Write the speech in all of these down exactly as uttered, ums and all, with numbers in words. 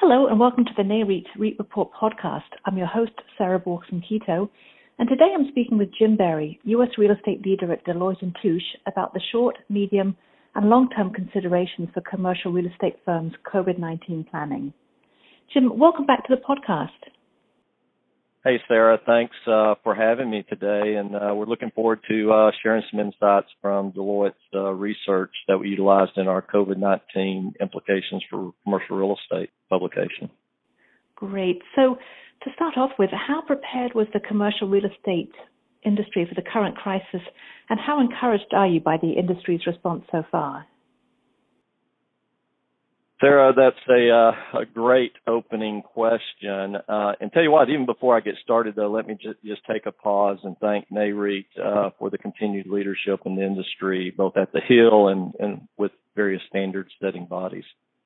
Hello and welcome to the NAREIT REIT Report podcast. I'm your host, Sarah Borkson-Keto, and today I'm speaking with Jim Berry, U S real estate leader at Deloitte and Touche, about the short, medium, and long-term considerations for commercial real estate firms' COVID nineteen planning. Jim, welcome back to the podcast. Hey, Sarah. Thanks uh, for having me today, and uh, we're looking forward to uh, sharing some insights from Deloitte's uh, research that we utilized in our COVID nineteen implications for commercial real estate publication. Great. So to start off with, how prepared was the commercial real estate industry for the current crisis, and how encouraged are you by the industry's response so far? Sarah, that's a, uh, a great opening question. Uh, and tell you what, even before I get started, though, let me just, just take a pause and thank NAREIT uh, for the continued leadership in the industry, both at the Hill and, and with various standard-setting bodies.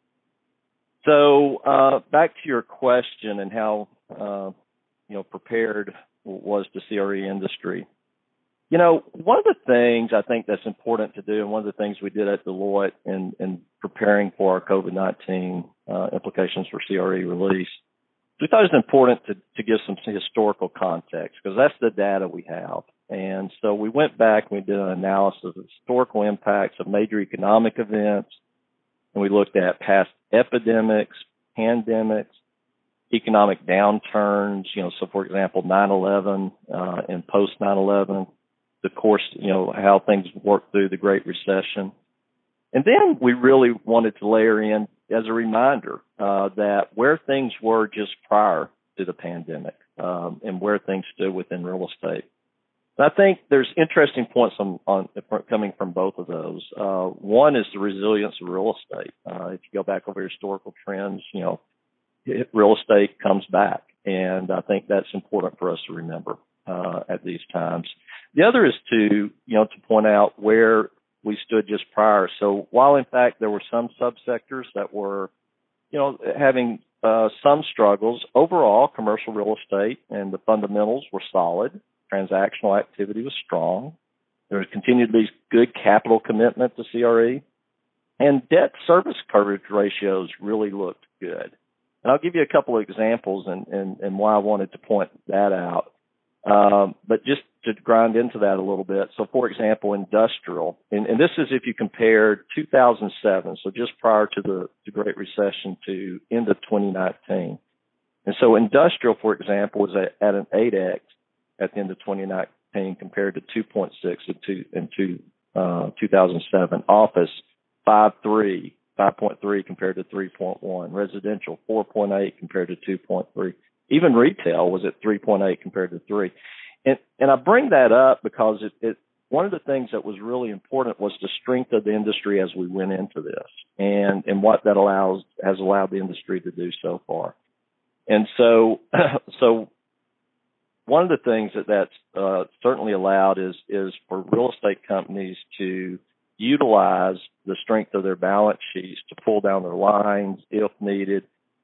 So uh, back to your question and how uh, you know prepared was the C R E industry. You know, one of the things I think that's important to do, and one of the things we did at Deloitte in, in preparing for our COVID nineteen uh, implications for C R E release, we thought it was important to, to give some historical context because that's the data we have. And so we went back and we did an analysis of historical impacts of major economic events, and we looked at past epidemics, pandemics, economic downturns, you know, so for example, nine eleven uh, and post nine eleven, the course, you know, how things worked through the Great Recession. And then we really wanted to layer in as a reminder uh, that where things were just prior to the pandemic um, and where things stood within real estate. And I think there's interesting points on, on coming from both of those. Uh, one is the resilience of real estate. Uh, if you go back over historical trends, you know, real estate comes back. And I think that's important for us to remember uh, at these times. The other is to, you know, to point out where we stood just prior. So while, in fact, there were some subsectors that were, you know, having uh, some struggles, overall, commercial real estate and the fundamentals were solid. Transactional activity was strong. There continued to be good capital commitment to C R E. And debt service coverage ratios really looked good. And I'll give you a couple of examples and, and, and why I wanted to point that out. Um, but just to grind into that a little bit. So, for example, industrial, and, and this is if you compared two thousand seven, so just prior to the, the Great Recession, to end of twenty nineteen. And so industrial, for example, was at, at an eight X at the end of twenty nineteen compared to two point six in, two, in two, uh, two thousand seven. Office, five point three, five point three compared to three point one. Residential, four point eight compared to two point three. Even retail was at three point eight compared to three. And, and I bring that up because it, it, one of the things that was really important was the strength of the industry as we went into this and, and what that allows, has allowed the industry to do so far. And so, so one of the things that that's uh, certainly allowed is, is for real estate companies to utilize the strength of their balance sheets to pull down their lines if needed,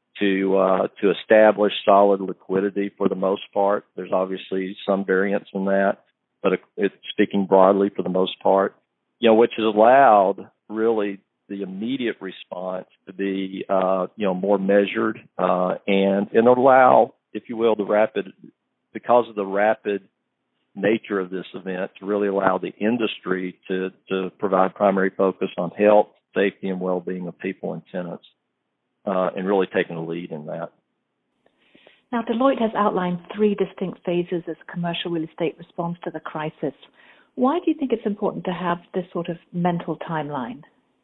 to uh, to establish solid liquidity for the most part. There's obviously some variance in that, but it's speaking broadly for the most part, you know, which has allowed really the immediate response to be, uh, you know, more measured uh, and, and allow, if you will, the rapid, because of the rapid nature of this event, to really allow the industry to, to provide primary focus on health, safety, and well-being of people and tenants. Uh, and really taking the lead in that. Now, Deloitte has outlined three distinct phases as commercial real estate responds to the crisis. Why do you think it's important to have this sort of mental timeline?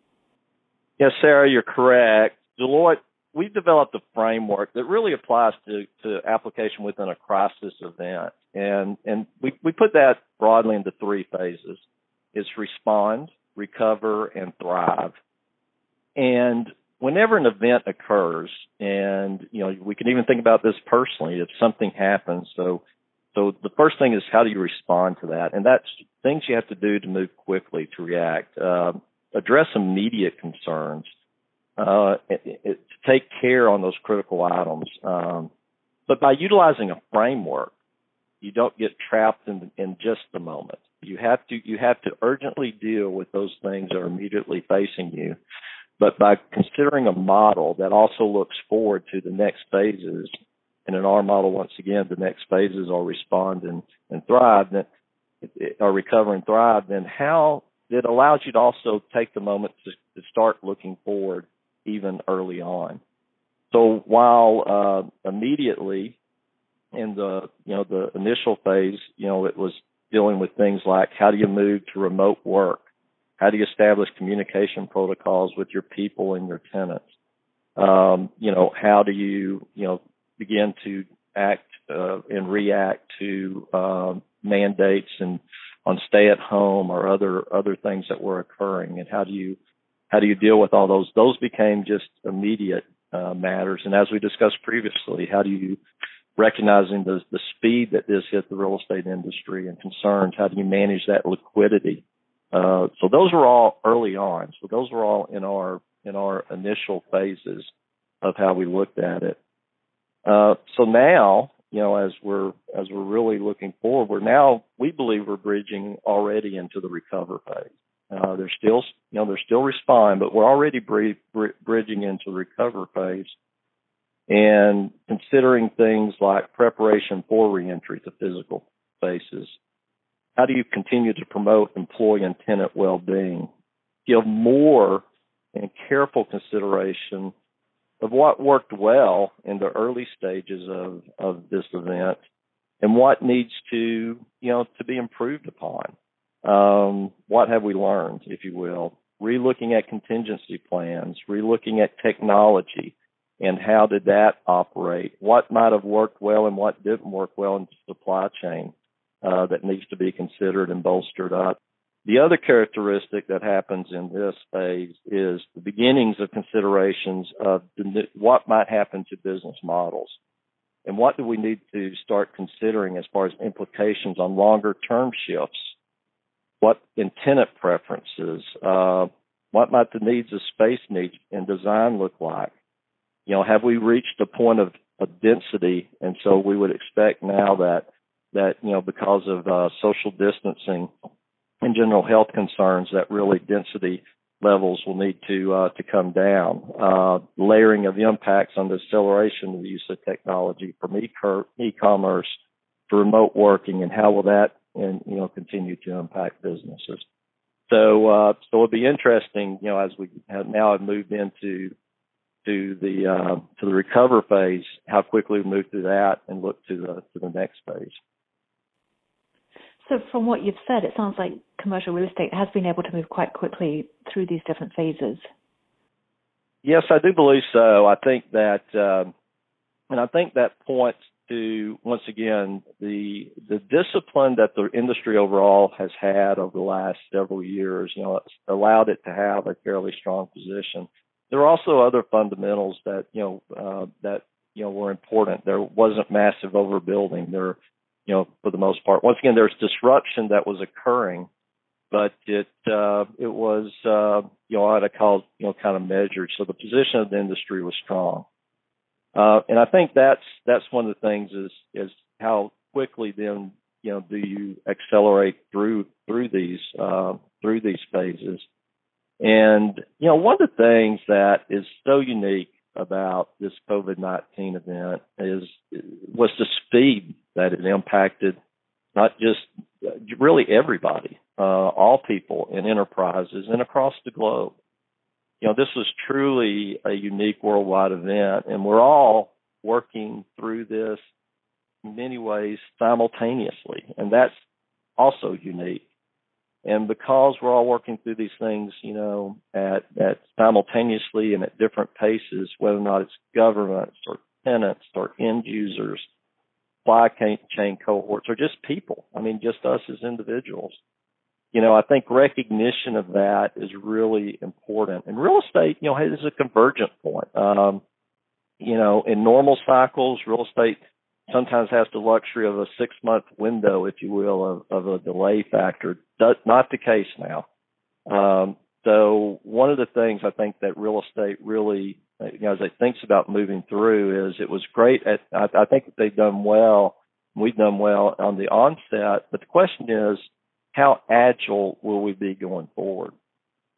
Yes, Sarah, you're correct. Deloitte, we've developed a framework that really applies to, to application within a crisis event. And, and we, we put that broadly into three phases. It's respond, recover, and thrive. And whenever an event occurs, and, you know, we can even think about this personally, if something happens. So, so the first thing is, how do you respond to that? And that's things you have to do to move quickly, to react, uh, address immediate concerns, uh, it, it, to take care on those critical items. Um, but by utilizing a framework, you don't get trapped in, in just the moment. You have to, you have to urgently deal with those things that are immediately facing you. But by considering a model that also looks forward to the next phases, and in our model, once again, the next phases are respond and, and thrive, then, or recover and thrive, then how it allows you to also take the moment to, to start looking forward even early on. So while uh, immediately in the you know the initial phase, you know, it was dealing with things like how do you move to remote work, how do you establish communication protocols with your people and your tenants, um, you know, how do you you know begin to act uh, and react to um, mandates and on stay at home or other other things that were occurring, and how do you how do you deal with all those? Those became just immediate uh, matters. And as we discussed previously, how do you, recognizing the the speed that this hit the real estate industry and concerns, how do you manage that liquidity? Uh, so those were all early on. So those were all in our in our initial phases of how we looked at it. Uh, so now, you know, as we're as we're really looking forward, we're now we believe we're bridging already into the recover phase. Uh, there's still, you know, there's still respond, but we're already br- br- bridging into the recover phase, and considering things like preparation for reentry to physical spaces. How do you continue to promote employee and tenant well-being? Give more and careful consideration of what worked well in the early stages of, of this event and what needs to, you know, to be improved upon. Um, what have we learned, if you will? Relooking at contingency plans, relooking at technology, and how did that operate? What might have worked well and what didn't work well in the supply chain uh, that needs to be considered and bolstered up. The other characteristic that happens in this phase is the beginnings of considerations of the, what might happen to business models, and what do we need to start considering as far as implications on longer-term shifts. What in tenant preferences, uh, what might the needs of space needs and design look like? You know, have we reached a point of, of density? And so we would expect now that, that you know, because of uh, social distancing and general health concerns, that really density levels will need to uh, to come down. Uh, layering of impacts on the acceleration of the use of technology from e-commerce to remote working, and how will that and you know continue to impact businesses. So uh, so it'll be interesting, you know, as we have now have moved into to the uh, to the recover phase, how quickly we move through that and look to the to the next phase. So from what you've said, it sounds like commercial real estate has been able to move quite quickly through these different phases. Yes, I do believe so. I think that, uh, and I think that points to, once again, the the discipline that the industry overall has had over the last several years. You know, it's allowed it to have a fairly strong position. There are also other fundamentals that you know uh, that you know were important. There wasn't massive overbuilding. There, you know, for the most part, once again, there's disruption that was occurring, but it uh, it was uh, you know what I call you know kind of measured. So the position of the industry was strong. Uh, and I think that's that's one of the things is is how quickly then you know do you accelerate through through these uh, through these phases. And you know one of the things that is so unique about this COVID nineteen event is was the speed that it impacted not just really everybody, uh, all people and enterprises and across the globe. You know, this was truly a unique worldwide event, and we're all working through this in many ways simultaneously, and that's also unique. And because we're all working through these things, you know, at, at simultaneously and at different paces, whether or not it's governments or tenants or end users, supply chain cohorts, or just people, I mean, just us as individuals. You know, I think recognition of that is really important. And real estate, you know, is a convergent point. Um, you know, in normal cycles, real estate sometimes has the luxury of a six-month window, if you will, of, of a delay factor. That's not the case now. Um, so one of the things I think that real estate really, you know, as it thinks about moving through is it was great at, I, I think that they've done well, we've done well on the onset, but the question is, how agile will we be going forward?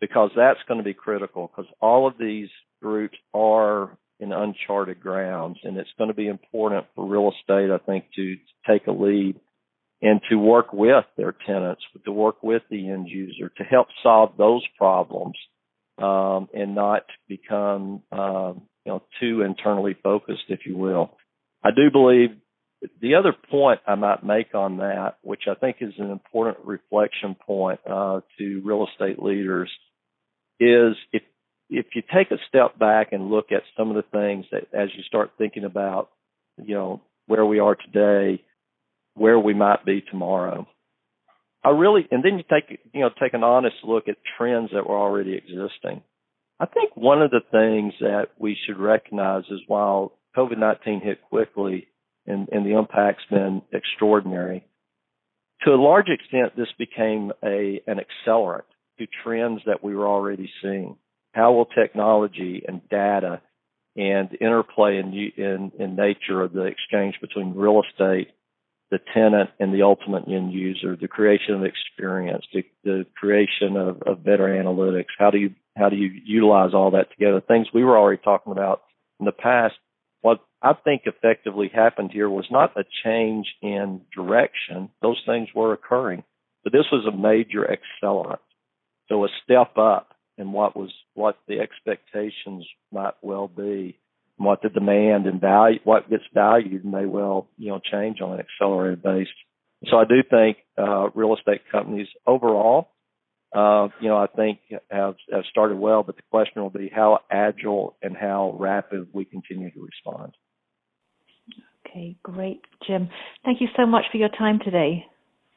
because that's going to be critical, because all of these groups are in uncharted grounds, and it's going to be important for real estate, I think, to, to take a lead and to work with their tenants, to work with the end user, to help solve those problems, um, and not become, um, you know, too internally focused, if you will. I do believe the other point I might make on that, which I think is an important reflection point uh, to real estate leaders, is if if you take a step back and look at some of the things that, as you start thinking about, you know, where we are today, where we might be tomorrow, I really, and then you take, you know, take an honest look at trends that were already existing. I think one of the things that we should recognize is while COVID nineteen hit quickly and, and the impact's been extraordinary, to a large extent, this became a an accelerant to trends that we were already seeing. How will technology and data and interplay in, in, in nature of the exchange between real estate, the tenant, and the ultimate end user, the creation of experience, the, the creation of, of better analytics? How do you how do you utilize all that together? Things we were already talking about in the past. What I think effectively happened here was not a change in direction. Those things were occurring, but this was a major accelerant. So a step up in what was what the expectations might well be, and what the demand and value, what gets valued may well, you know, change on an accelerated basis. So I do think uh, real estate companies overall, uh, you know, I think have, have started well, but the question will be how agile and how rapid we continue to respond. Okay, great, Jim. Thank you so much for your time today.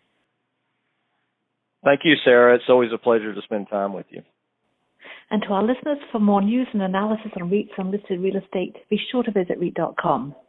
Thank you, Sarah. It's always a pleasure to spend time with you. And to our listeners, for more news and analysis on REITs and listed real estate, be sure to visit REIT dot com.